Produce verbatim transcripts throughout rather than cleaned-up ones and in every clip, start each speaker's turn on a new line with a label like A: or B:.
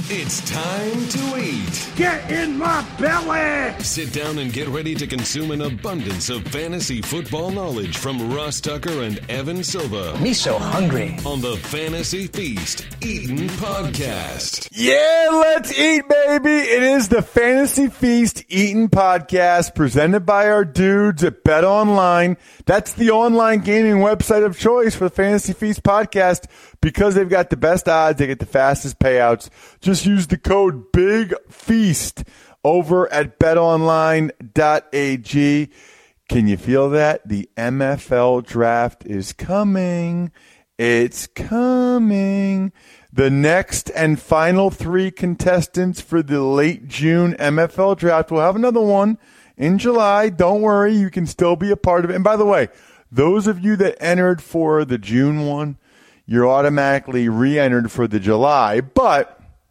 A: It's time to eat.
B: Get in my belly!
A: Sit down and get ready to consume an abundance of fantasy football knowledge from Ross Tucker and Evan Silva.
C: Me so hungry.
A: On the Fantasy Feast Eatin' Podcast.
D: Yeah, let's eat, baby. It is the Fantasy Feast Eatin' Podcast presented by our dudes at BetOnline. That's the online gaming website of choice for the Fantasy Feast Podcast because they've got the best odds. They get the fastest payouts. Just use the code BIGFEAST over at bet online dot a g. Can you feel that? The M F L draft is coming. It's coming. The next and final three contestants for the late June M F L draft. We'll have another one in July. Don't worry. You can still be a part of it. And by the way, those of you that entered for the June one, you're automatically re-entered for the July. But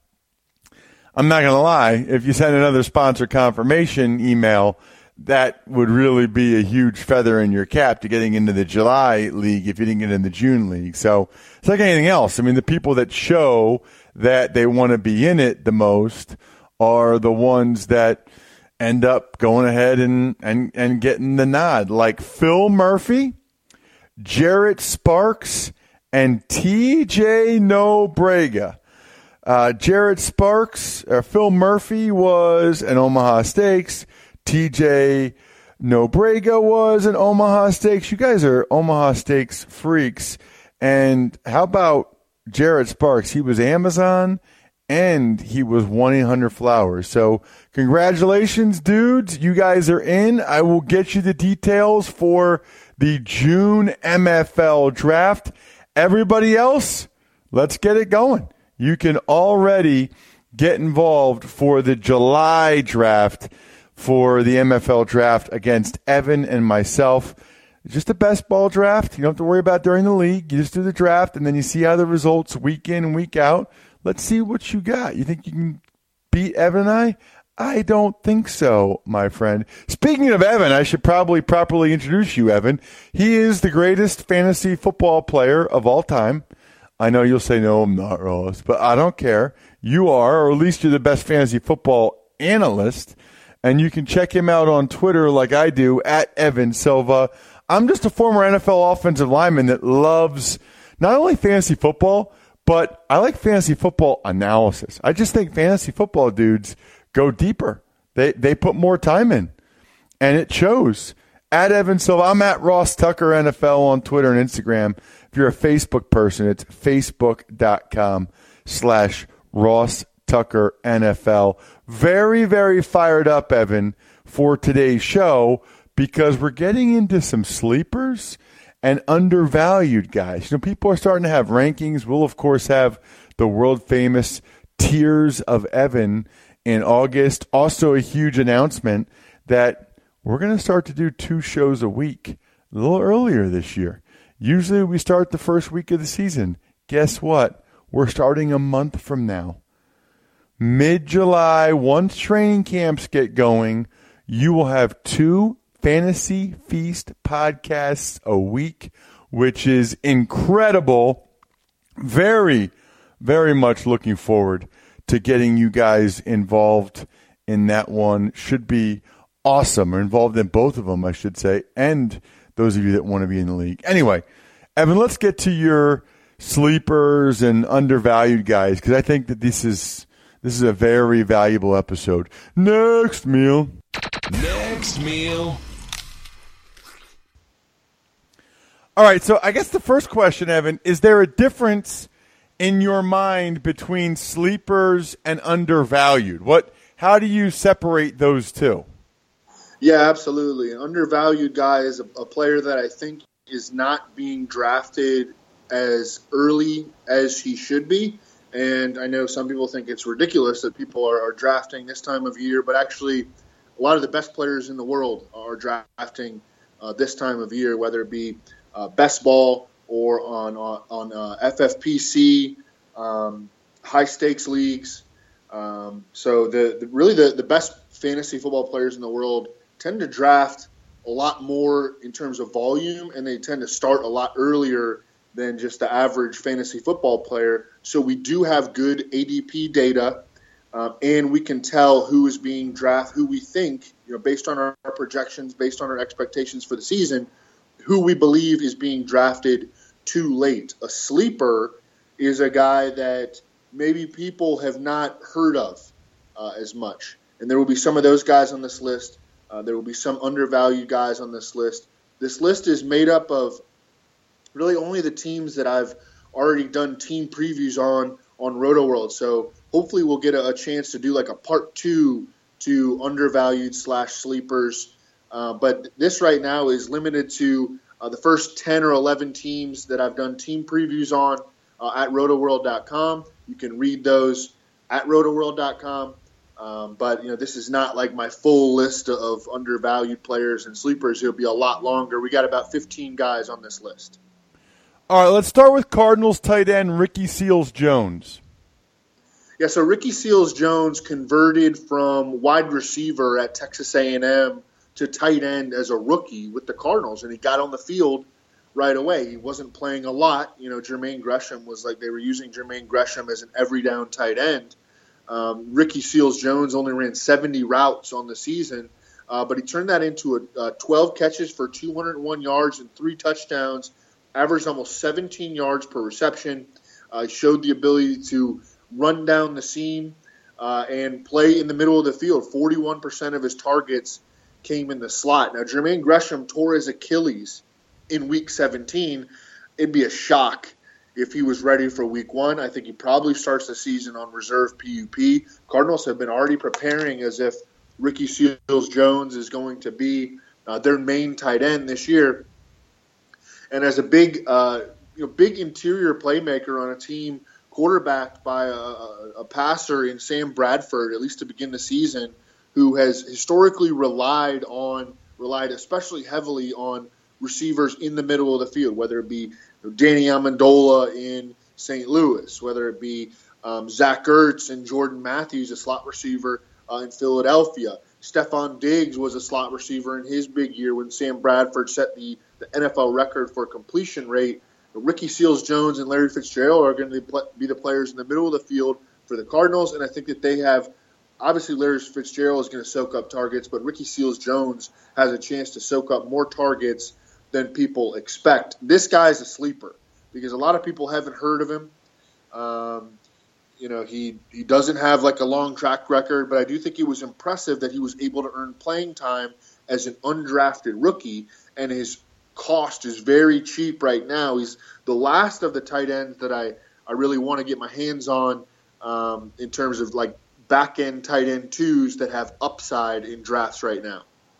D: I'm not going to lie, if you send another sponsor confirmation email, that would really be a huge feather in your cap to getting into the July league if you didn't get in the June league. So it's like anything else. I mean, the people that show that they want to be in it the most are the ones that end up going ahead and, and, and getting the nod, like Phil Murphy, Jarrett Sparks, and T J Nobrega. Uh, Jarrett Sparks, or Phil Murphy was an Omaha Steaks. T J Nobrega was an Omaha Steaks. You guys are Omaha Steaks freaks. And how about Jarrett Sparks? He was Amazon and he was one eight hundred flowers. So congratulations, dudes. You guys are in. I will get you the details for the June M F L draft. Everybody else, let's get it going. You can already get involved for the July draft for the M F L draft against Evan and myself. It's just a best ball draft. You don't have to worry about during the league. You just do the draft, and then you see how the results week in and week out. Let's see what you got. You think you can beat Evan and I? I don't think so, my friend. Speaking of Evan, I should probably properly introduce you, Evan. He is the greatest fantasy football player of all time. I know you'll say, no, I'm not, Ross, but I don't care. You are, or at least you're the best fantasy football analyst, and you can check him out on Twitter like I do, at Evan Silva. I'm just a former N F L offensive lineman that loves not only fantasy football, but I like fantasy football analysis. I just think fantasy football dudes go deeper. They they put more time in, and it shows. At Evan Silva, I'm at Ross Tucker N F L on Twitter and Instagram. If you're a Facebook person, it's facebook.com slash Ross Tucker N F L. Very, very fired up, Evan, for today's show because we're getting into some sleepers and undervalued guys. You know, people are starting to have rankings. We'll, of course, have the world-famous Tiers of Evan in August. Also a huge announcement that we're going to start to do two shows a week a little earlier this year. Usually we start the first week of the season. Guess what? We're starting a month from now. Mid-July, once training camps get going, you will have two Fantasy Feast podcasts a week, which is incredible. Very, very much looking forward to getting you guys involved in that one. Should be awesome, or involved in both of them, I should say, and those of you that want to be in the league. Anyway, Evan, let's get to your sleepers and undervalued guys, because I think that this is this is a very valuable episode. Next meal.
A: Next meal.
D: All right, so I guess the first question, Evan, is there a difference in your mind between sleepers and undervalued? What? How do you separate those two?
E: Yeah, absolutely. An undervalued guy is a, a player that I think is not being drafted as early as he should be. And I know some people think it's ridiculous that people are, are drafting this time of year, but actually a lot of the best players in the world are drafting uh, this time of year, whether it be uh, best ball or on on, on uh, F F P C, um, high stakes leagues. Um, so the, the really the, the best fantasy football players in the world tend to draft a lot more in terms of volume, and they tend to start a lot earlier than just the average fantasy football player. So we do have good A D P data, uh, and we can tell who is being drafted, who we think, you know, based on our, our projections, based on our expectations for the season, who we believe is being drafted too late. A sleeper is a guy that maybe people have not heard of uh, as much. And there will be some of those guys on this list. Uh, there will be some undervalued guys on this list. This list is made up of really only the teams that I've already done team previews on on RotoWorld. So hopefully we'll get a, a chance to do like a part two to undervalued slash sleepers. Uh, but this right now is limited to uh, the first ten or eleven teams that I've done team previews on uh, at roto world dot com. You can read those at roto world dot com. Um, but, you know, this is not like my full list of undervalued players and sleepers. It'll be a lot longer. We got about fifteen guys on this list.
D: All right, let's start with Cardinals tight end Ricky Seals-Jones.
E: Yeah, so Ricky Seals-Jones converted from wide receiver at Texas A and M to tight end as a rookie with the Cardinals, and he got on the field right away. He wasn't playing a lot. You know, Jermaine Gresham was like they were using Jermaine Gresham as an every down tight end. Um, Ricky Seals-Jones only ran seventy routes on the season, uh, but he turned that into a, uh, twelve catches for two hundred one yards and three touchdowns, averaged almost seventeen yards per reception. Uh, showed the ability to run down the seam uh, and play in the middle of the field. forty-one percent of his targets came in the slot. Now, Jermaine Gresham tore his Achilles in week seventeen. It'd be a shock if he was ready for week one. I think he probably starts the season on reserve P U P. Cardinals have been already preparing as if Ricky Seals-Jones is going to be uh, their main tight end this year. And as a big, uh, you know, big interior playmaker on a team quarterbacked by a, a passer in Sam Bradford, at least to begin the season, who has historically relied on, relied especially heavily on receivers in the middle of the field, whether it be Danny Amendola in Saint Louis, whether it be um, Zach Ertz and Jordan Matthews, a slot receiver uh, in Philadelphia. Stephon Diggs was a slot receiver in his big year when Sam Bradford set the, the N F L record for completion rate. Ricky Seals-Jones and Larry Fitzgerald are going to be the players in the middle of the field for the Cardinals, and I think that they have – obviously Larry Fitzgerald is going to soak up targets, but Ricky Seals-Jones has a chance to soak up more targets than people expect. This guy's a sleeper because a lot of people haven't heard of him. Um, you know, he, he doesn't have like a long track record, but I do think it was impressive that he was able to earn playing time as an undrafted rookie, and his cost is very cheap right now. He's the last of the tight ends that I, I really want to get my hands on um, in terms of like back-end tight end twos that have upside in drafts right now.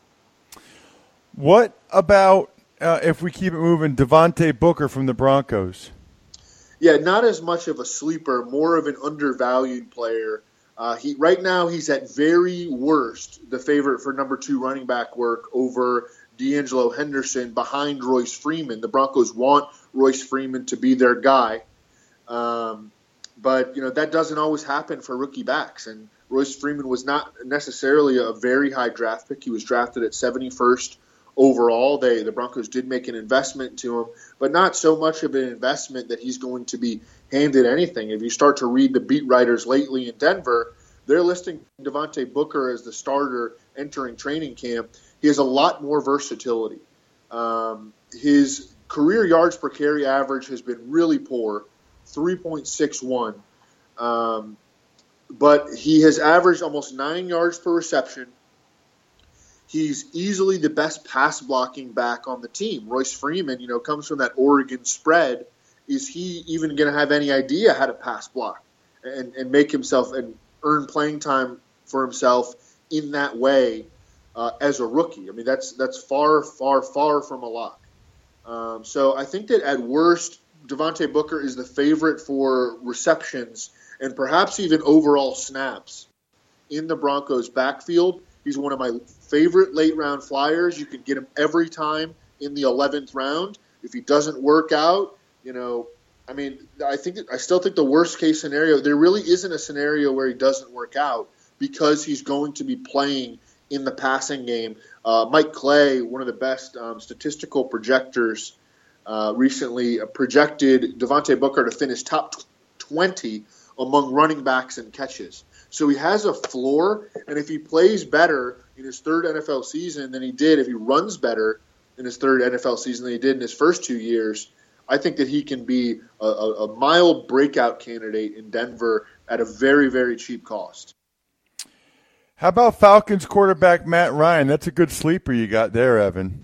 D: What about Uh, if we keep it moving, Devontae Booker from the Broncos?
E: Yeah, not as much of a sleeper, more of an undervalued player. Uh, he right now he's at very worst the favorite for number two running back work over D'Angelo Henderson behind Royce Freeman. The Broncos want Royce Freeman to be their guy, um, but you know that doesn't always happen for rookie backs. And Royce Freeman was not necessarily a very high draft pick. He was drafted at seventy-first. Overall, they the Broncos did make an investment to him, but not so much of an investment that he's going to be handed anything. If you start to read the beat writers lately in Denver, they're listing Devontae Booker as the starter entering training camp. He has a lot more versatility. Um, his career yards per carry average has been really poor, three point six one. Um, but he has averaged almost nine yards per reception. He's easily the best pass blocking back on the team. Royce Freeman, you know, comes from that Oregon spread. Is he even going to have any idea how to pass block and, and make himself and earn playing time for himself in that way uh, as a rookie? I mean, that's that's far, far, far from a lock. Um, so I think that at worst, Devontae Booker is the favorite for receptions and perhaps even overall snaps in the Broncos' backfield. He's one of my favorite late-round flyers. You can get him every time in the eleventh round. If he doesn't work out, you know, I mean, I think I still think the worst-case scenario, there really isn't a scenario where he doesn't work out because he's going to be playing in the passing game. Uh, Mike Clay, one of the best um, statistical projectors uh, recently projected Devontae Booker to finish top twenty among running backs and catches. So he has a floor, and if he plays better in his third N F L season than he did, if he runs better in his third N F L season than he did in his first two years, I think that he can be a, a, a mild breakout candidate in Denver at a very, very cheap cost.
D: How about Falcons quarterback Matt Ryan? That's a good sleeper you got there, Evan.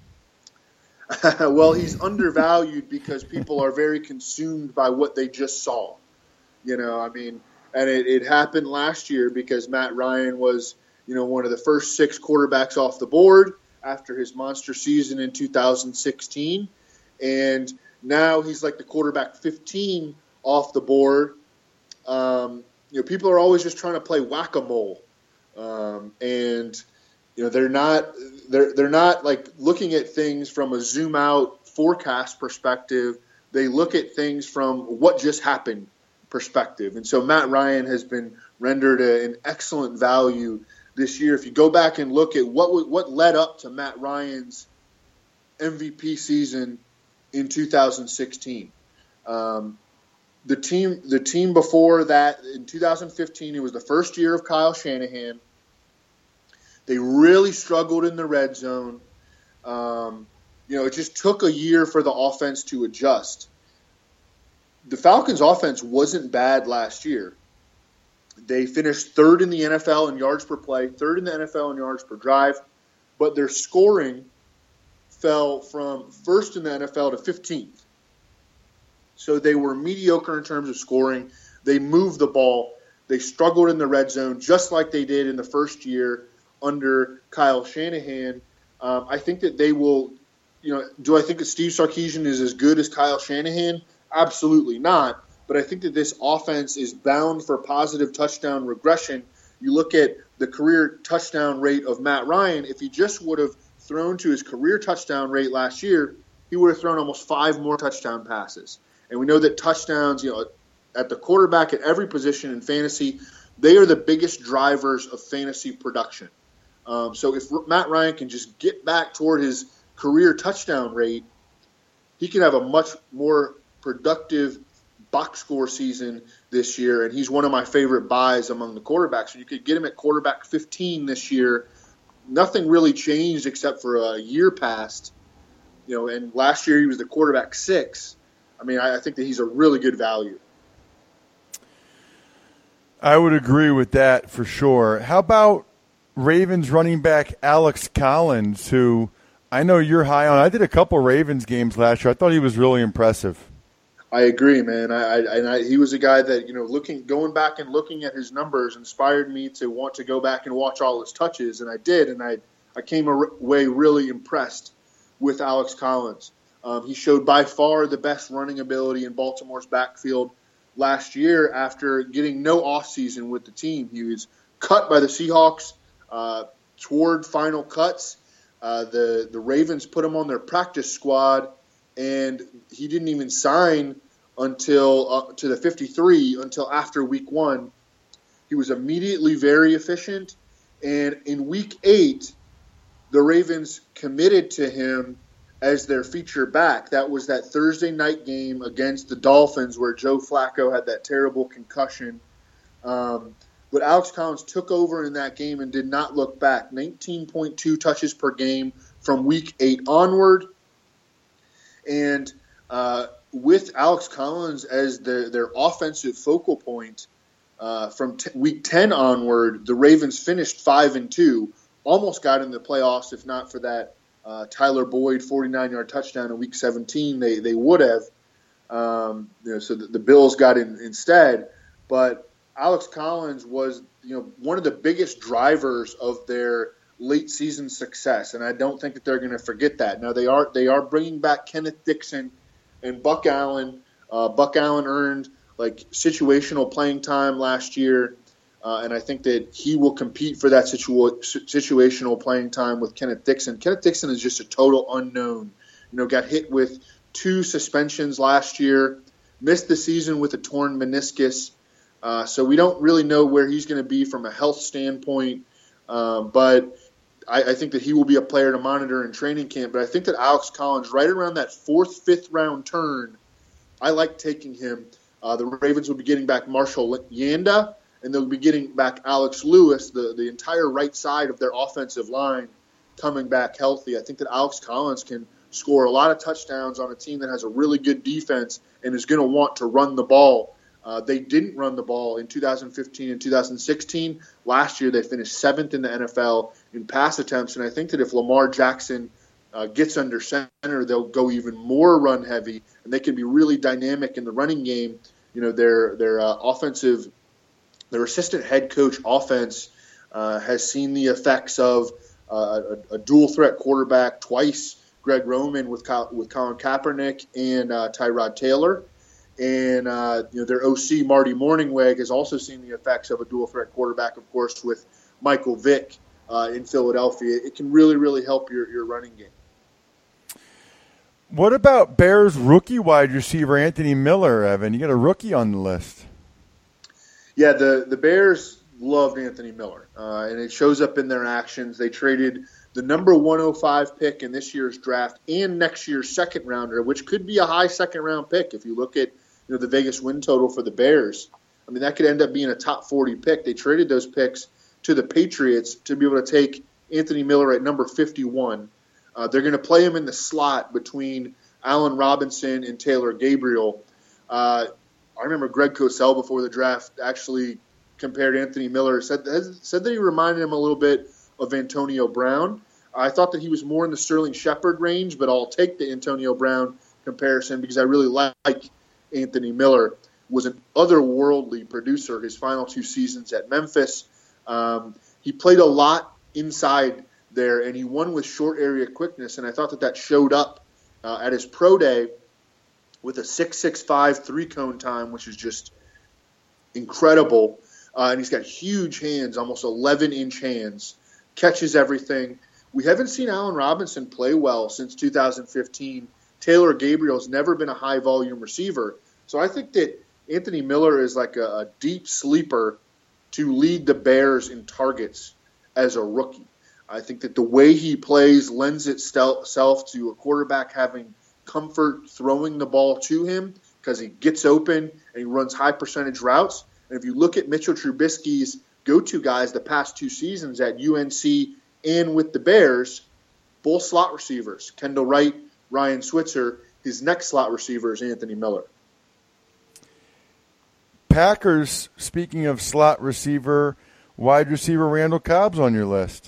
E: Well, he's undervalued because people are very consumed by what they just saw. You know, I mean, and it, it happened last year because Matt Ryan was, you know, one of the first six quarterbacks off the board after his monster season in two thousand sixteen. And now he's like the quarterback fifteen off the board. Um, you know, people are always just trying to play whack-a-mole. Um, and, you know, they're not they're they're not like looking at things from a zoom out forecast perspective. They look at things from what just happened perspective. And so Matt Ryan has been rendered a, an excellent value this year. If you go back and look at what what led up to Matt Ryan's M V P season in two thousand sixteen, um, the team the team before that in two thousand fifteen, it was the first year of Kyle Shanahan. They really struggled in the red zone. Um, you know, it just took a year for the offense to adjust. The Falcons' offense wasn't bad last year. They finished third in the N F L in yards per play, third in the N F L in yards per drive, but their scoring fell from first in the N F L to fifteenth. So they were mediocre in terms of scoring. They moved the ball. They struggled in the red zone, just like they did in the first year under Kyle Shanahan. Um, I think that they will, you know, do I think that Steve Sarkisian is as good as Kyle Shanahan? Absolutely not. But I think that this offense is bound for positive touchdown regression. You look at the career touchdown rate of Matt Ryan. If he just would have thrown to his career touchdown rate last year, he would have thrown almost five more touchdown passes. And we know that touchdowns, you know, at the quarterback at every position in fantasy, they are the biggest drivers of fantasy production. Um, so if Matt Ryan can just get back toward his career touchdown rate, he can have a much more productive box score season this year, and he's one of my favorite buys among the quarterbacks. So you could get him at quarterback fifteen this year. Nothing really changed except for a year passed, you know. And last year he was the quarterback six. I mean, I, I think that he's a really good value.
D: I would agree with that for sure. How about Ravens running back Alex Collins, who I know you're high on? I did a couple Ravens games last year. I thought he was really impressive.
E: I agree, man. I, I and I, he was a guy that, you know, looking, going back and looking at his numbers inspired me to want to go back and watch all his touches, and I did, and I I came away really impressed with Alex Collins. Um, he showed by far the best running ability in Baltimore's backfield last year after getting no offseason with the team. He was cut by the Seahawks uh, toward final cuts. Uh, the the Ravens put him on their practice squad, and he didn't even sign until uh, to the fifty-three until after week one. He was immediately very efficient, and in week eight, the Ravens committed to him as their feature back. That was that Thursday night game against the Dolphins where Joe Flacco had that terrible concussion. Um, but Alex Collins took over in that game and did not look back. nineteen point two touches per game from week eight onward. And uh, with Alex Collins as their, their offensive focal point uh, from t- week ten onward, the Ravens finished five and two, almost got in the playoffs. If not for that uh, Tyler Boyd forty-nine-yard touchdown in week seventeen, they they would have. Um, you know, so the, the Bills got in instead. But Alex Collins was, you know, one of the biggest drivers of their late season success, and I don't think that they're going to forget that. Now they are they are bringing back Kenneth Dixon and Buck Allen. Uh, Buck Allen earned like situational playing time last year, uh, and I think that he will compete for that situa- situational playing time with Kenneth Dixon. Kenneth Dixon is just a total unknown. You know, got hit with two suspensions last year, missed the season with a torn meniscus, uh, so we don't really know where he's going to be from a health standpoint. Uh, but I, I think that he will be a player to monitor in training camp. But I think that Alex Collins, right around that fourth, fifth round turn, I like taking him. Uh, the Ravens will be getting back Marshall Yanda, and they'll be getting back Alex Lewis, the, the entire right side of their offensive line coming back healthy. I think that Alex Collins can score a lot of touchdowns on a team that has a really good defense and is going to want to run the ball. Uh, they didn't run the ball in two thousand fifteen and two thousand sixteen. Last year, they finished seventh in the N F L in pass attempts, and I think that if Lamar Jackson uh, gets under center, they'll go even more run heavy, and they can be really dynamic in the running game. You know, their their uh, offensive, their assistant head coach offense uh, has seen the effects of uh, a, a dual threat quarterback twice. Greg Roman with with Colin Kaepernick and uh, Tyrod Taylor. And uh, you know, their O C, Marty Mornhinweg, has also seen the effects of a dual-threat quarterback, of course, with Michael Vick uh, in Philadelphia. It can really, really help your, your running game.
D: What about Bears rookie wide receiver Anthony Miller, Evan? You got a rookie on the list.
E: Yeah, the, the Bears loved Anthony Miller, uh, and it shows up in their actions. They traded the number one oh five pick in this year's draft and next year's second rounder, which could be a high second round pick if you look at you know the Vegas win total for the Bears. I mean, that could end up being a top forty pick. They traded those picks to the Patriots to be able to take Anthony Miller at number fifty-one. Uh, they're going to play him in the slot between Allen Robinson and Taylor Gabriel. Uh, I remember Greg Cosell before the draft actually compared Anthony Miller, said, said that he reminded him a little bit of Antonio Brown. I thought that he was more in the Sterling Shepard range, but I'll take the Antonio Brown comparison because I really like Anthony Miller. Was an otherworldly producer his final two seasons at Memphis. Um, he played a lot inside there, and he won with short area quickness, and I thought that that showed up uh, at his pro day with a six six five three-cone time, which is just incredible. Uh, and he's got huge hands, almost eleven-inch hands, catches everything. We haven't seen Allen Robinson play well since two thousand fifteen. Taylor Gabriel's never been a high-volume receiver. So I think that Anthony Miller is like a, a deep sleeper to lead the Bears in targets as a rookie. I think that the way he plays lends itself to a quarterback having comfort throwing the ball to him because he gets open and he runs high-percentage routes. And if you look at Mitchell Trubisky's go-to guys the past two seasons at U N C and with the Bears, both slot receivers, Kendall Wright, Ryan Switzer. His next slot receiver is Anthony Miller.
D: Packers, speaking of slot receiver, wide receiver Randall Cobb's on your list.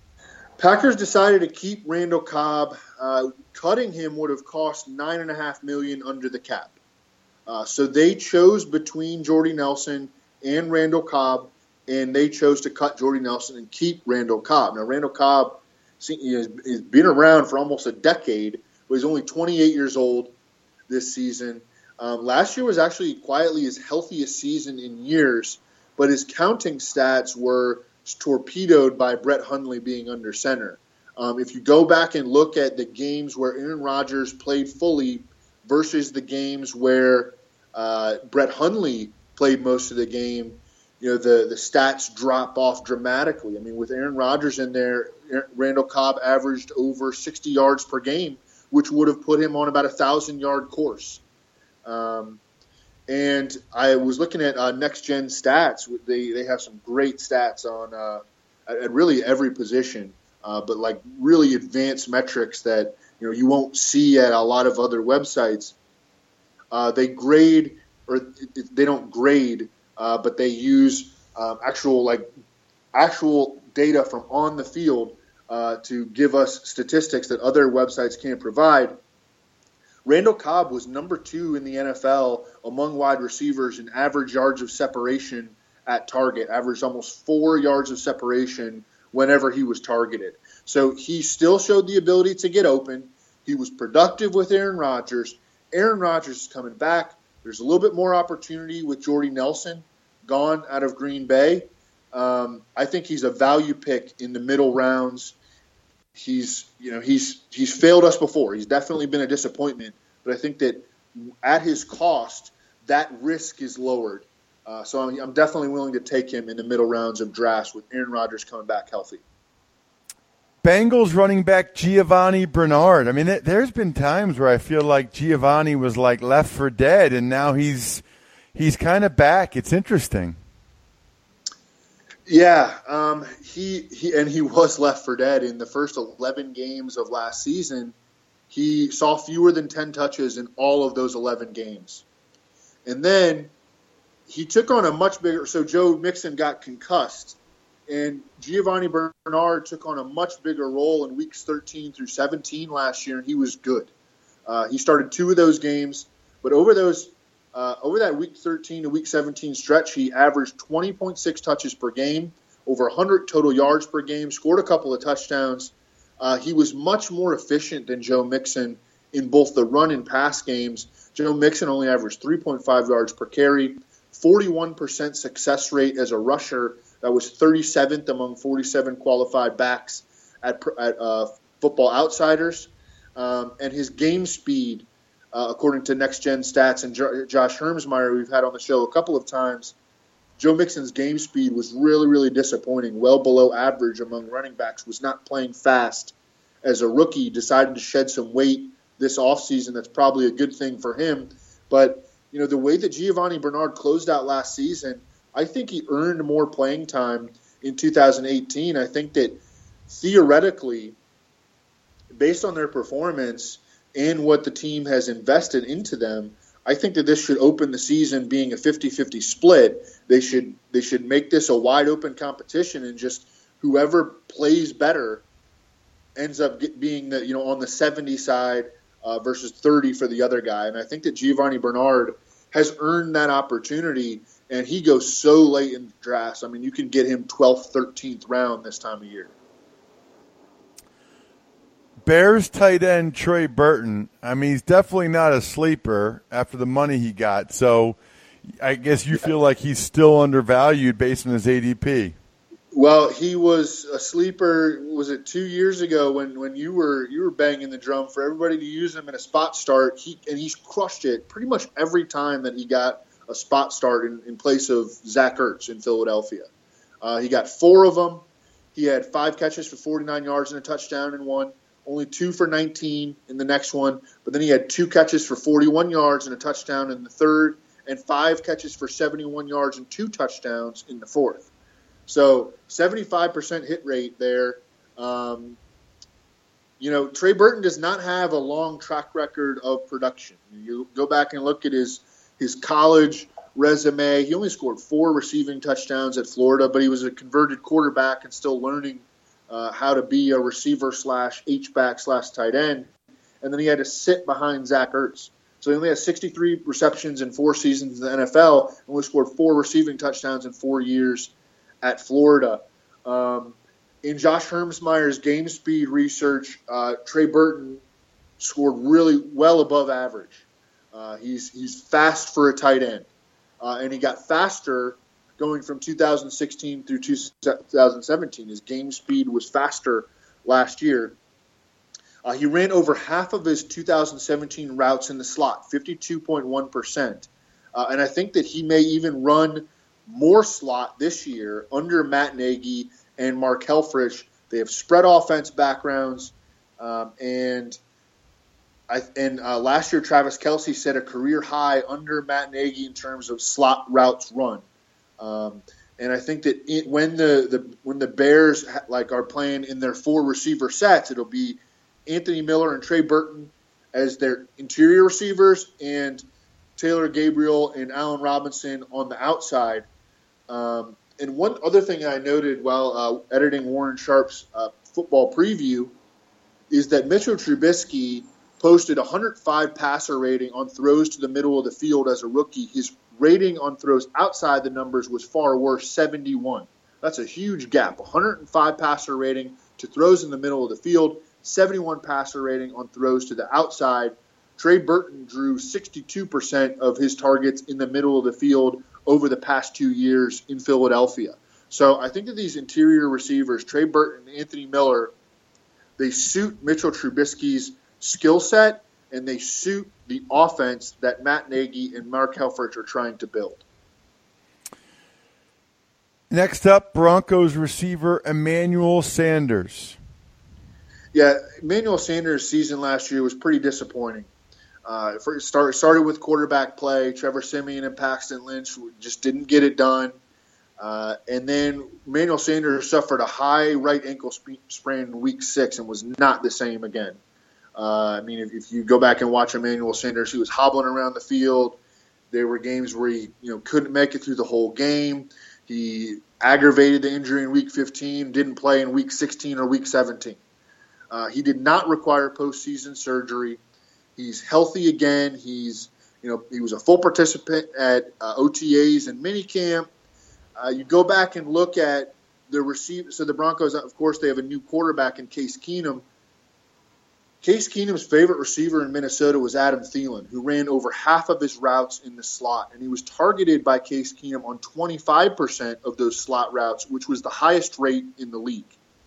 E: Packers decided to keep Randall Cobb. Uh, cutting him would have cost nine and a half million dollars under the cap. Uh, so they chose between Jordy Nelson and Randall Cobb, and they chose to cut Jordy Nelson and keep Randall Cobb. Now, Randall Cobb has been around for almost a decade, but he's only twenty-eight years old this season. Um, last year was actually quietly his healthiest season in years, but his counting stats were torpedoed by Brett Hundley being under center. Um, if you go back and look at the games where Aaron Rodgers played fully versus the games where uh, Brett Hundley played most of the game, you know, the, the stats drop off dramatically. I mean, with Aaron Rodgers in there, Randall Cobb averaged over sixty yards per game, which would have put him on about a one thousand-yard course. Um, and I was looking at uh, Next Gen Stats. They they have some great stats on uh, at, at really every position, uh, but like really advanced metrics that you know you won't see at a lot of other websites. Uh, they grade, or they don't grade, uh, but they use um, actual like actual data from on the field uh, to give us statistics that other websites can't provide. Randall Cobb was number two in the N F L among wide receivers in average yards of separation at target, averaged almost four yards of separation whenever he was targeted. So he still showed the ability to get open. He was productive with Aaron Rodgers. Aaron Rodgers is coming back. There's a little bit more opportunity with Jordy Nelson gone out of Green Bay. Um, I think he's a value pick in the middle rounds. He's, you know, he's he's failed us before. He's definitely been a disappointment, but I think that at his cost, that risk is lowered. Uh, so I'm, I'm definitely willing to take him in the middle rounds of drafts with Aaron Rodgers coming back healthy.
D: Bengals running back Giovanni Bernard. I mean, it, there's been times where I feel like Giovanni was like left for dead, and now he's he's kind of back. It's interesting.
E: Yeah, um, he he and he was left for dead in the first eleven games of last season. He saw fewer than ten touches in all of those eleven games, and then he took on a much bigger. So Joe Mixon got concussed, and Giovanni Bernard took on a much bigger role in weeks thirteen through seventeen last year, and he was good. Uh, he started two of those games, but over those. Uh, over that week thirteen to week seventeen stretch, he averaged twenty point six touches per game, over one hundred total yards per game, scored a couple of touchdowns. Uh, he was much more efficient than Joe Mixon in both the run and pass games. Joe Mixon only averaged three point five yards per carry, forty-one percent success rate as a rusher. That was thirty-seventh among forty-seven qualified backs at, at uh, Football Outsiders. Um, and his game speed, Uh, according to Next Gen Stats and jo- Josh Hermsmeyer, we've had on the show a couple of times, Joe Mixon's game speed was really, really disappointing, well below average among running backs, was not playing fast as a rookie, decided to shed some weight this offseason. That's probably a good thing for him. But, you know, the way that Giovanni Bernard closed out last season, I think he earned more playing time in two thousand eighteen. I think that theoretically, based on their performance and what the team has invested into them, I think that this should open the season being a fifty-fifty split. They should they should make this a wide open competition, and just whoever plays better ends up get, being the you know on the seventy side uh, versus thirty for the other guy. And I think that Giovanni Bernard has earned that opportunity, and he goes so late in the drafts. I mean, you can get him twelfth, thirteenth round this time of year.
D: Bears tight end Trey Burton, I mean, he's definitely not a sleeper after the money he got. So I guess you feel like he's still undervalued based on his A D P.
E: Well, he was a sleeper, was it two years ago when, when you were you were banging the drum for everybody to use him in a spot start, he and he's crushed it pretty much every time that he got a spot start in, in place of Zach Ertz in Philadelphia. Uh, he got four of them. He had five catches for forty-nine yards and a touchdown in one. Only two for nineteen in the next one, but then he had two catches for forty-one yards and a touchdown in the third, and five catches for seventy-one yards and two touchdowns in the fourth. So seventy-five percent hit rate there. Um, you know, Trey Burton does not have a long track record of production. You go back and look at his his college resume. He only scored four receiving touchdowns at Florida, but he was a converted quarterback and still learning Uh, how to be a receiver slash H-back slash tight end. And then he had to sit behind Zach Ertz. So he only has sixty-three receptions in four seasons in the N F L and only scored four receiving touchdowns in four years at Florida. Um, in Josh Hermsmeyer's game speed research, uh, Trey Burton scored really well above average. Uh, he's, he's fast for a tight end. Uh, and he got faster going from two thousand sixteen through two thousand seventeen. His game speed was faster last year. Uh, he ran over half of his two thousand seventeen routes in the slot, fifty-two point one percent. Uh, and I think that he may even run more slot this year under Matt Nagy and Mark Helfrich. They have spread offense backgrounds. Um, and I, and uh, last year, Travis Kelce set a career high under Matt Nagy in terms of slot routes run. Um, and I think that it, when the, the when the Bears ha- like are playing in their four receiver sets, it'll be Anthony Miller and Trey Burton as their interior receivers, and Taylor Gabriel and Allen Robinson on the outside. Um, and one other thing I noted while uh, editing Warren Sharp's uh, football preview is that Mitchell Trubisky posted one hundred five passer rating on throws to the middle of the field as a rookie. His rating on throws outside the numbers was far worse, seventy-one. That's a huge gap. one hundred five passer rating to throws in the middle of the field, seventy-one passer rating on throws to the outside. Trey Burton drew sixty-two percent of his targets in the middle of the field over the past two years in Philadelphia. So I think that these interior receivers, Trey Burton and Anthony Miller, they suit Mitchell Trubisky's skill set, and they suit the offense that Matt Nagy and Mark Helfrich are trying to build.
D: Next up, Broncos receiver Emmanuel Sanders.
E: Yeah, Emmanuel Sanders' season last year was pretty disappointing. Uh, for, start, started with quarterback play. Trevor Siemian and Paxton Lynch just didn't get it done. Uh, and then Emmanuel Sanders suffered a high right ankle sp- sprain in week six and was not the same again. Uh, I mean, if, if you go back and watch Emmanuel Sanders, he was hobbling around the field. There were games where he you know, couldn't make it through the whole game. He aggravated the injury in week fifteen, didn't play in week sixteen or week seventeen. Uh, he did not require postseason surgery. He's healthy again. He's, you know, he was a full participant at uh, O T As and minicamp. Uh, you go back and look at the receiver. So the Broncos, of course, they have a new quarterback in Case Keenum. Case Keenum's favorite receiver in Minnesota was Adam Thielen, who ran over half of his routes in the slot. And he was targeted by Case Keenum on twenty-five percent of those slot routes, which was the highest rate in the league.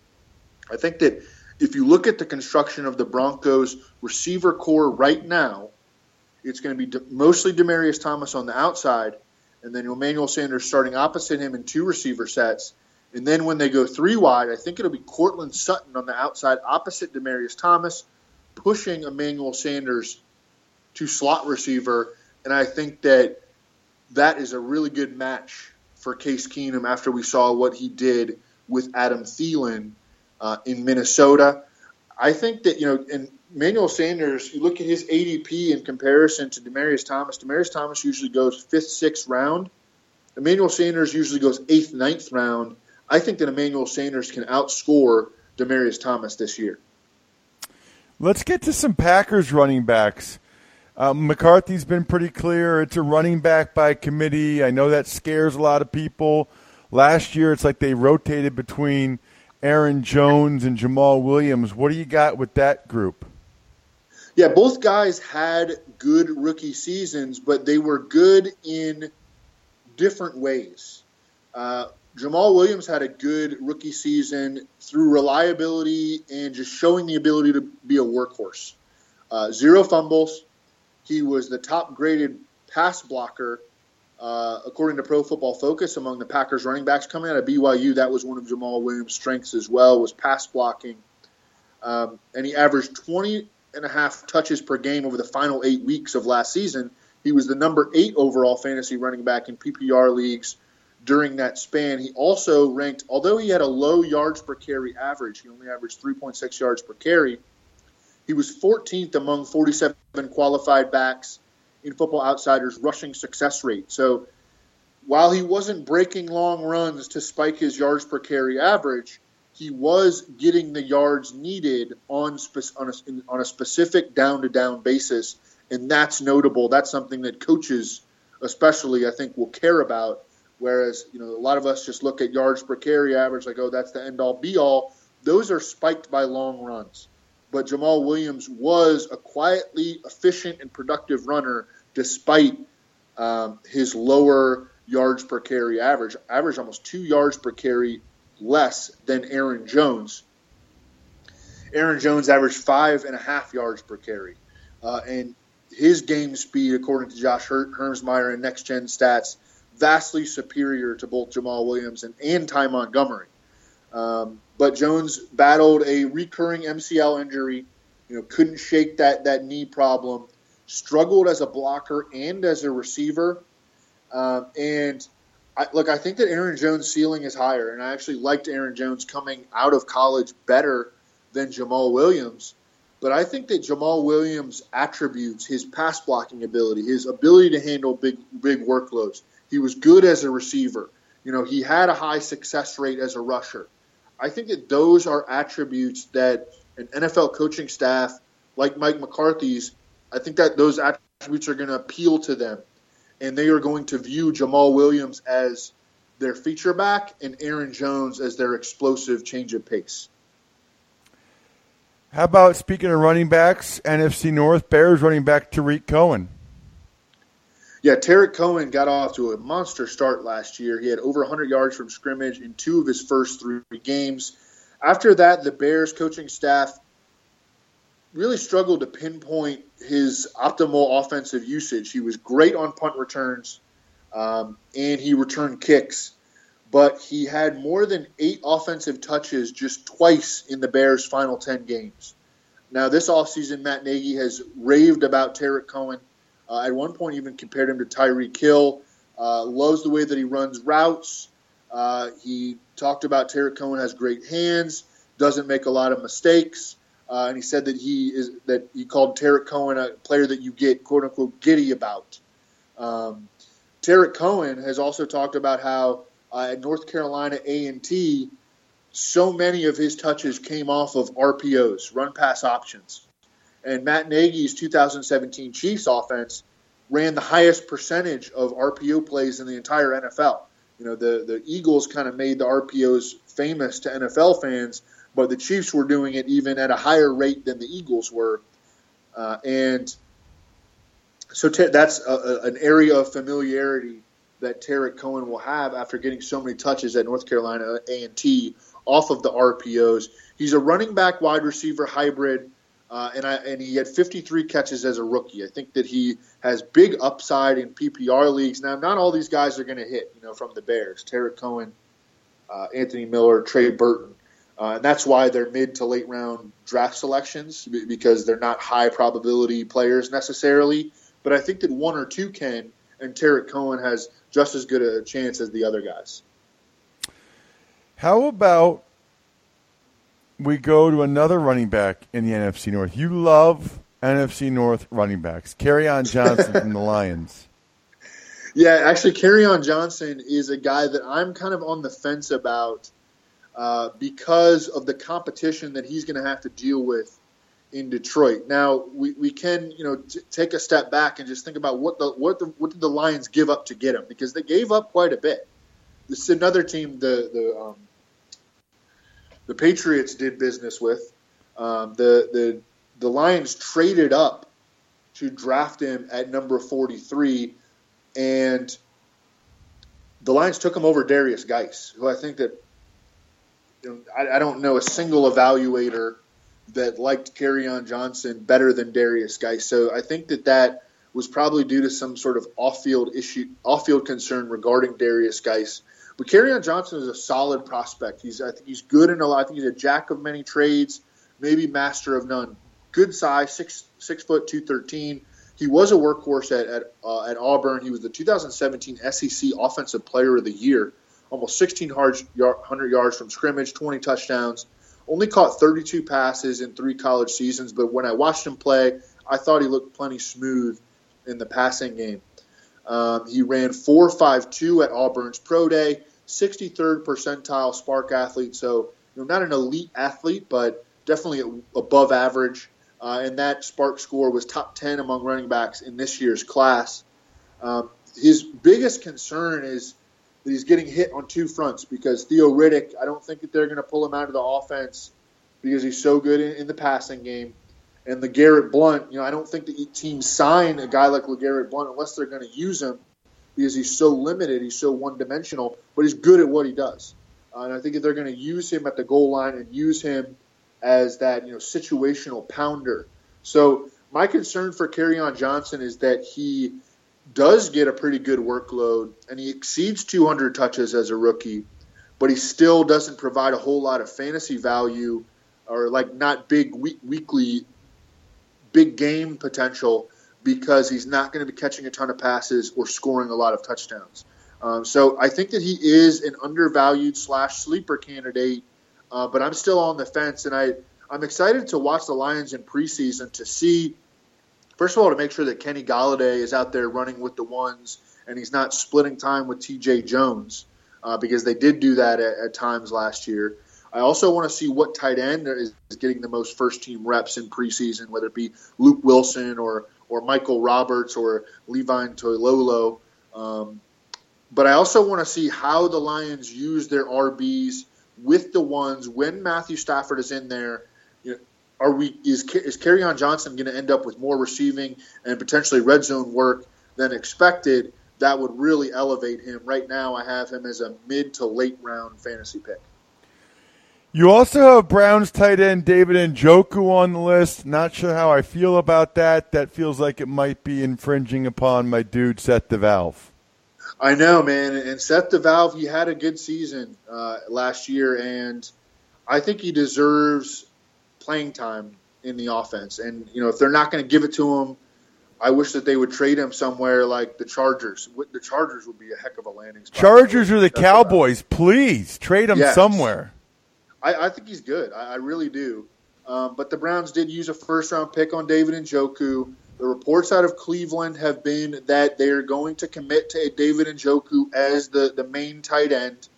E: I think that if you look at the construction of the Broncos receiver core right now, it's going to be mostly Demaryius Thomas on the outside, and then Emmanuel Sanders starting opposite him in two receiver sets. And then when they go three wide, I think it'll be Courtland Sutton on the outside opposite Demaryius Thomas, pushing Emmanuel Sanders to slot receiver. And I think that that is a really good match for Case Keenum after we saw what he did with Adam Thielen uh, in Minnesota. I think that, you know, and Emmanuel Sanders, you look at his A D P in comparison to Demaryius Thomas. Demaryius Thomas usually goes fifth, sixth round. Emmanuel Sanders usually goes eighth, ninth round. I think that Emmanuel Sanders can outscore Demaryius Thomas this year.
D: Let's get to some Packers running backs. Uh, McCarthy's been pretty clear. It's a running back by committee. I know that scares a lot of people. Last year, it's like they rotated between Aaron Jones and Jamal Williams. What do you got with that group?
E: Yeah, both guys had good rookie seasons, but they were good in different ways. Uh, Jamal Williams had a good rookie season through reliability and just showing the ability to be a workhorse. Uh, zero fumbles. He was the top-graded pass blocker, uh, according to Pro Football Focus, among the Packers running backs coming out of B Y U. That was one of Jamal Williams' strengths as well, was pass blocking. Um, and he averaged twenty and a half touches per game over the final eight weeks of last season. He was the number eight overall fantasy running back in P P R leagues during that span. He also ranked, although he had a low yards per carry average, he only averaged three point six yards per carry, he was fourteenth among forty-seven qualified backs in Football Outsiders' rushing success rate. So while he wasn't breaking long runs to spike his yards per carry average, he was getting the yards needed on, spe- on, a, on a specific down-to-down basis, and that's notable. That's something that coaches especially, I think, will care about. Whereas, you know, a lot of us just look at yards per carry average like, oh, that's the end-all, be-all. Those are spiked by long runs. But Jamal Williams was a quietly efficient and productive runner despite um, his lower yards per carry average. Averaged almost two yards per carry less than Aaron Jones. Aaron Jones averaged five and a half yards per carry. Uh, and his game speed, according to Josh Her- Hermsmeyer and Next Gen Stats, vastly superior to both Jamal Williams and, and Ty Montgomery. Um, but Jones battled a recurring M C L injury, you know, couldn't shake that, that knee problem, struggled as a blocker and as a receiver. Um, and, I, look, I think that Aaron Jones' ceiling is higher, and I actually liked Aaron Jones coming out of college better than Jamal Williams. But I think that Jamal Williams' attributes, his pass blocking ability, his ability to handle big big workloads, he was good as a receiver. You know, he had a high success rate as a rusher. I think that those are attributes that an N F L coaching staff like Mike McCarthy's, I think that those attributes are going to appeal to them. And they are going to view Jamal Williams as their feature back and Aaron Jones as their explosive change of pace.
D: How about, speaking of running backs, N F C North, Bears running back Tariq Cohen?
E: Yeah, Tariq Cohen got off to a monster start last year. He had over one hundred yards from scrimmage in two of his first three games. After that, the Bears coaching staff really struggled to pinpoint his optimal offensive usage. He was great on punt returns, um, and he returned kicks. but he had more than eight offensive touches just twice in the Bears' final ten games. Now, this offseason, Matt Nagy has raved about Tarik Cohen. Uh, at one point, even compared him to Tyreek Hill. Uh, loves the way that he runs routes. Uh, he talked about Tarik Cohen has great hands, doesn't make a lot of mistakes, uh, and he said that he is that he called Tarik Cohen a player that you get quote unquote giddy about. Um, Tarik Cohen has also talked about how uh, at North Carolina A and T, so many of his touches came off of R P Os, run pass options, and Matt Nagy's two thousand seventeen Chiefs offense ran the highest percentage of R P O plays in the entire N F L. You know, the, the Eagles kind of made the R P Os famous to N F L fans, but the Chiefs were doing it even at a higher rate than the Eagles were. Uh, and so t- that's a, a, an area of familiarity that Tarik Cohen will have after getting so many touches at North Carolina A and T off of the R P Os. He's a running back wide receiver hybrid. Uh, and I and he had fifty-three catches as a rookie. I think that he has big upside in P P R leagues. Now, not all these guys are going to hit, you know, from the Bears. Tarik Cohen, uh, Anthony Miller, Trey Burton. Uh, and that's why they're mid to late round draft selections, because they're not high probability players necessarily. But I think that one or two can, and Tarik Cohen has just as good a chance as the other guys.
D: How about we go to another running back in the N F C North? You love N F C North running backs. Kerryon Johnson from the Lions.
E: Yeah, actually, Kerryon Johnson is a guy that I'm kind of on the fence about uh, because of the competition that he's going to have to deal with in Detroit. Now, we, we can you know t- take a step back and just think about what the what the what did the Lions give up to get him, because they gave up quite a bit. This is another team the the um, the Patriots did business with. Um, the the the Lions traded up to draft him at number forty-three, and the Lions took him over Darius Geis, who I think that you know, I, I don't know a single evaluator that liked Kerryon Johnson better than Darius Geis. So I think that that was probably due to some sort of off-field issue, off-field concern regarding Darius Geis. But Kerryon Johnson is a solid prospect. He's I think he's good in a lot. I think he's a jack of many trades, maybe master of none. Good size, six six foot two thirteen. He was a workhorse at at, uh, at Auburn. He was the two thousand seventeen S E C Offensive Player of the Year. Almost sixteen hundred yards from scrimmage, twenty touchdowns. Only caught thirty-two passes in three college seasons. But when I watched him play, I thought he looked plenty smooth in the passing game. Um, he ran four five two at Auburn's Pro Day, sixty-third percentile Spark athlete. So, you know, not an elite athlete, but definitely above average. Uh, and that Spark score was top ten among running backs in this year's class. Um, his biggest concern is that he's getting hit on two fronts, because Theo Riddick, I don't think that they're going to pull him out of the offense because he's so good in, in the passing game. And LeGarrette Blount, you know, I don't think the teams sign a guy like LeGarrette Blount unless they're going to use him, because he's so limited, he's so one-dimensional, but he's good at what he does. Uh, and I think if they're going to use him at the goal line and use him as that, you know, situational pounder. So my concern for Kerryon Johnson is that he does get a pretty good workload, and he exceeds two hundred touches as a rookie, but he still doesn't provide a whole lot of fantasy value, or like not big week, weekly big game potential, because he's not going to be catching a ton of passes or scoring a lot of touchdowns. Um, so I think that he is an undervalued slash sleeper candidate, uh, but I'm still on the fence, and I, I'm excited to watch the Lions in preseason to see, first of all, to make sure that Kenny Golladay is out there running with the ones and he's not splitting time with T J Jones, uh, because they did do that at, at times last year. I also want to see what tight end is getting the most first-team reps in preseason, whether it be Luke Wilson or or Michael Roberts or Levine Toilolo. Um, but I also want to see how the Lions use their R Bs with the ones when Matthew Stafford is in there. You know, are we is is Kerryon Johnson going to end up with more receiving and potentially red zone work than expected? That would really elevate him. Right now, I have him as a mid to late round fantasy pick.
D: You also have Browns tight end David Njoku on the list. Not sure how I feel about that. That feels like it might be infringing upon my dude Seth DeValve.
E: I know, man. And Seth DeValve, he had a good season uh, last year, and I think he deserves playing time in the offense. And, you know, if they're not going to give it to him, I wish that they would trade him somewhere like the Chargers. The Chargers would be a heck of a landing spot.
D: Chargers or the Cowboys, please trade him yes. somewhere.
E: I, I think he's good. I, I really do. Um, but the Browns did use a first-round pick on David Njoku. The reports out of Cleveland have been that they are going to commit to David Njoku as the, the main tight end.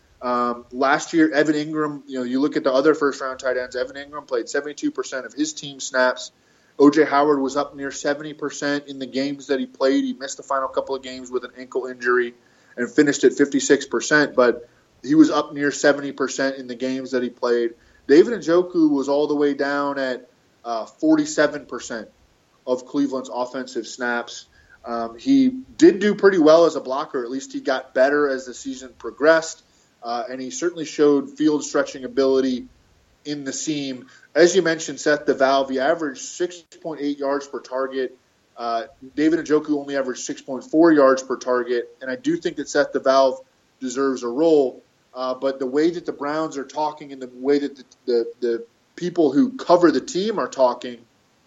E: Um, last year, Evan Ingram, you know, you look at the other first-round tight ends, Evan Ingram played seventy-two percent of his team snaps. O J Howard was up near seventy percent in the games that he played. He missed the final couple of games with an ankle injury and finished at fifty-six percent, but he was up near seventy percent in the games that he played. David Njoku was all the way down at uh, forty-seven percent of Cleveland's offensive snaps. Um, he did do pretty well as a blocker. At least he got better as the season progressed, uh, and he certainly showed field stretching ability in the seam. As you mentioned, Seth DeValve, he averaged six point eight yards per target. Uh, David Njoku only averaged six point four yards per target, and I do think that Seth DeValve deserves a role. Uh, but the way that the Browns are talking and the way that the, the, the people who cover the team are talking,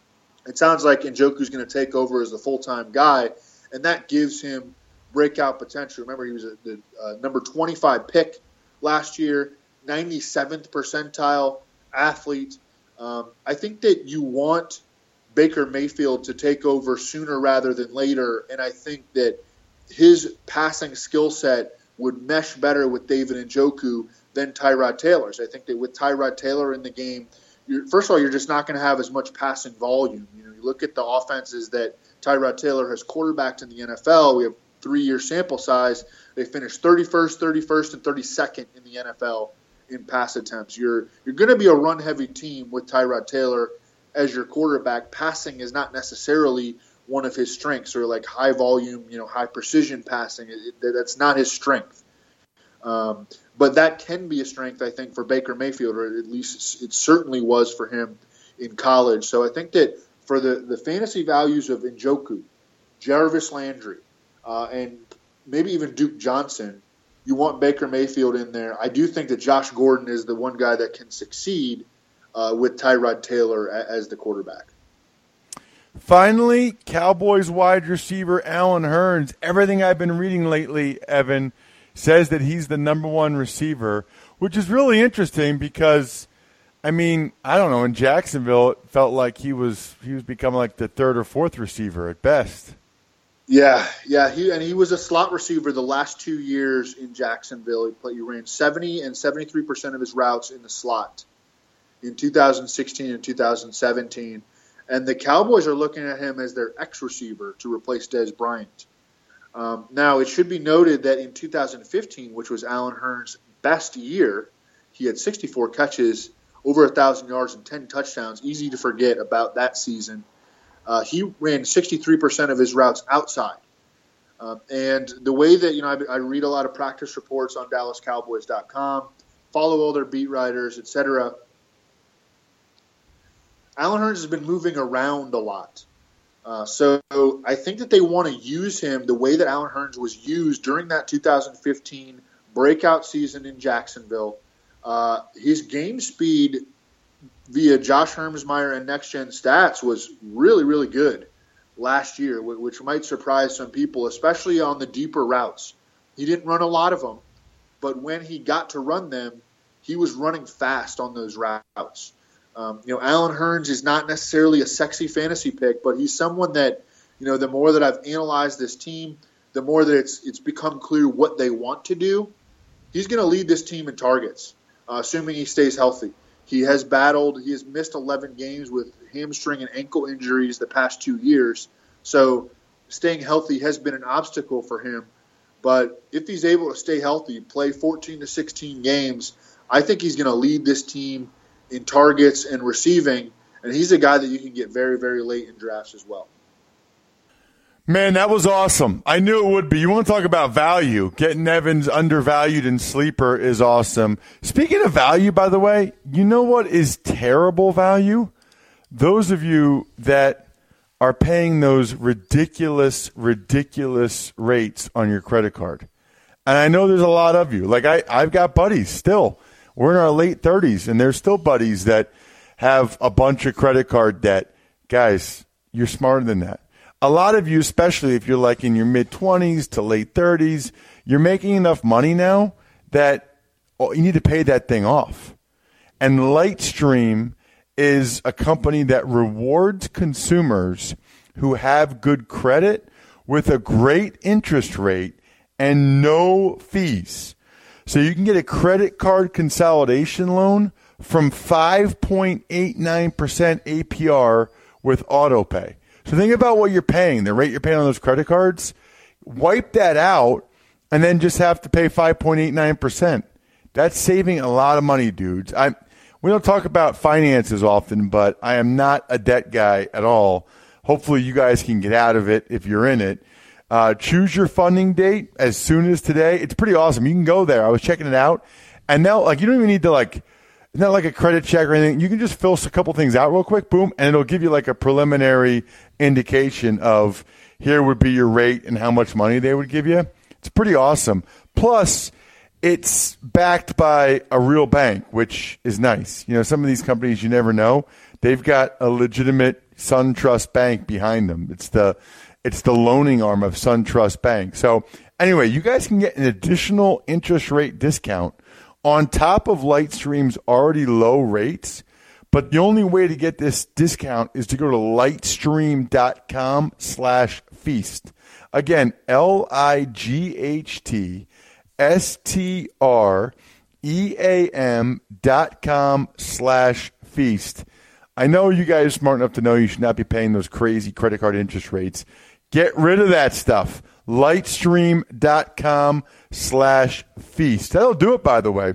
E: it sounds like Njoku's going to take over as the full-time guy, and that gives him breakout potential. Remember, he was a, the uh, number twenty-five pick last year, ninety-seventh percentile athlete. Um, I think that you want Baker Mayfield to take over sooner rather than later, and I think that his passing skill set would mesh better with David Njoku than Tyrod Taylor's. I think that with Tyrod Taylor in the game, you're, first of all, you're just not going to have as much passing volume. You know, you look at the offenses that Tyrod Taylor has quarterbacked in the N F L. We have three-year sample size. They finished thirty-first, thirty-first, and thirty-second in the N F L in pass attempts. You're you're going to be a run-heavy team with Tyrod Taylor as your quarterback. Passing is not necessarily one of his strengths, or like high volume, you know, high precision passing. It, it, that's not his strength. Um, but that can be a strength, I think, for Baker Mayfield, or at least it certainly was for him in college. So I think that for the, the fantasy values of Njoku, Jarvis Landry, uh, and maybe even Duke Johnson, you want Baker Mayfield in there. I do think that Josh Gordon is the one guy that can succeed uh, with Tyrod Taylor as the quarterback.
D: Finally, Cowboys wide receiver Allen Hurns. Everything I've been reading lately, Evan, says that he's the number one receiver, which is really interesting because, I mean, I don't know, in Jacksonville it felt like he was he was becoming like the third or fourth receiver at best.
E: Yeah, yeah, he and he was a slot receiver the last two years in Jacksonville. He, played, he ran seventy and seventy-three percent of his routes in the slot in two thousand sixteen and two thousand seventeen. And the Cowboys are looking at him as their X-receiver to replace Dez Bryant. Um, now, it should be noted that in two thousand fifteen, which was Allen Hurns' best year, he had sixty-four catches, over one thousand yards, and ten touchdowns. Easy to forget about that season. Uh, he ran sixty-three percent of his routes outside. Um, and the way that, you know, I, I read a lot of practice reports on Dallas Cowboys dot com, follow all their beat writers, et cetera. Allen Hurns has been moving around a lot. Uh, so I think that they want to use him the way that Allen Hurns was used during that two thousand fifteen breakout season in Jacksonville. Uh, his game speed via Josh Hermsmeyer and Next Gen Stats was really, really good last year, which might surprise some people, especially on the deeper routes. He didn't run a lot of them, but when he got to run them, he was running fast on those routes. Um, you know, Allen Hurns is not necessarily a sexy fantasy pick, but he's someone that, you know, the more that I've analyzed this team, the more that it's it's become clear what they want to do. He's going to lead this team in targets, uh, assuming he stays healthy. He has battled, he has missed eleven games with hamstring and ankle injuries the past two years. So staying healthy has been an obstacle for him. But if he's able to stay healthy, play fourteen to sixteen games, I think he's going to lead this team in targets and receiving, and he's a guy that you can get very, very late in drafts as well.
D: Man, that was awesome. I knew it would be. You want to talk about value. Getting Evans undervalued in Sleeper is awesome. Speaking of value, by the way, you know what is terrible value? Those of you that are paying those ridiculous, ridiculous rates on your credit card. And I know there's a lot of you. Like, I, I've got buddies still. We're in our late thirties, and there's still buddies that have a bunch of credit card debt. Guys, you're smarter than that. A lot of you, especially if you're like in your mid-twenties to late thirties, you're making enough money now that you need to pay that thing off. And Lightstream is a company that rewards consumers who have good credit with a great interest rate and no fees. So you can get a credit card consolidation loan from five point eight nine percent A P R with AutoPay. So think about what you're paying, the rate you're paying on those credit cards. Wipe that out and then just have to pay five point eight nine percent. That's saving a lot of money, dudes. I we don't talk about finances often, but I am not a debt guy at all. Hopefully you guys can get out of it if you're in it. Uh, choose your funding date as soon as today. It's pretty awesome. You can go there. I was checking it out. And now, like, you don't even need to, like, it's not like a credit check or anything. You can just fill a couple things out real quick, boom, and it'll give you, like, a preliminary indication of here would be your rate and how much money they would give you. It's pretty awesome. Plus, it's backed by a real bank, which is nice. You know, some of these companies you never know. They've got a legitimate SunTrust Bank behind them. It's the it's the loaning arm of SunTrust Bank. So anyway, you guys can get an additional interest rate discount on top of Lightstream's already low rates. But the only way to get this discount is to go to lightstream.com slash feast. Again, L I G H T S T R E A M dot com slash feast. I know you guys are smart enough to know you should not be paying those crazy credit card interest rates. Get rid of that stuff. Lightstream.com slash feast. That'll do it, by the way,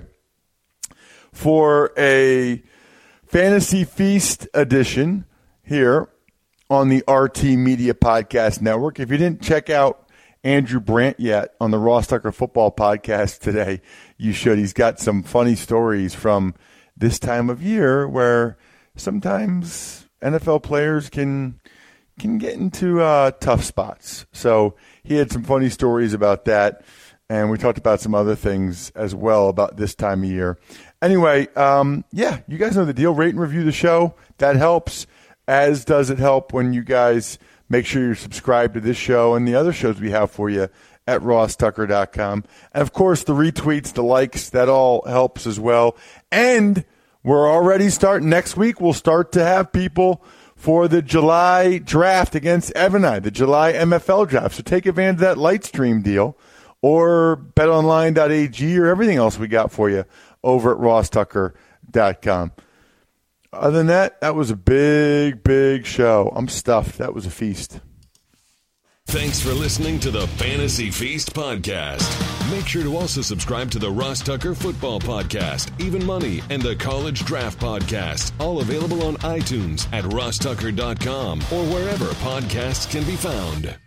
D: for a Fantasy Feast edition here on the R T Media Podcast Network. If you didn't check out Andrew Brandt yet on the Ross Tucker Football Podcast today, you should. He's got some funny stories from this time of year where sometimes N F L players can can get into uh, tough spots. So he had some funny stories about that, and we talked about some other things as well about this time of year. Anyway, um, yeah, you guys know the deal. Rate and review the show. That helps, as does it help when you guys make sure you're subscribed to this show and the other shows we have for you at ross tucker dot com. And, of course, the retweets, the likes, that all helps as well. And we're already starting. Next week, we'll start to have people for the July draft against Evan and I, the July M F L draft. So take advantage of that Lightstream deal or bet online dot a g or everything else we got for you over at ross tucker dot com. Other than that, that was a big, big show. I'm stuffed. That was a feast.
A: Thanks for listening to the Fantasy Feast podcast. Make sure to also subscribe to the Ross Tucker Football Podcast, Even Money, and the College Draft Podcast, all available on iTunes at ross tucker dot com or wherever podcasts can be found.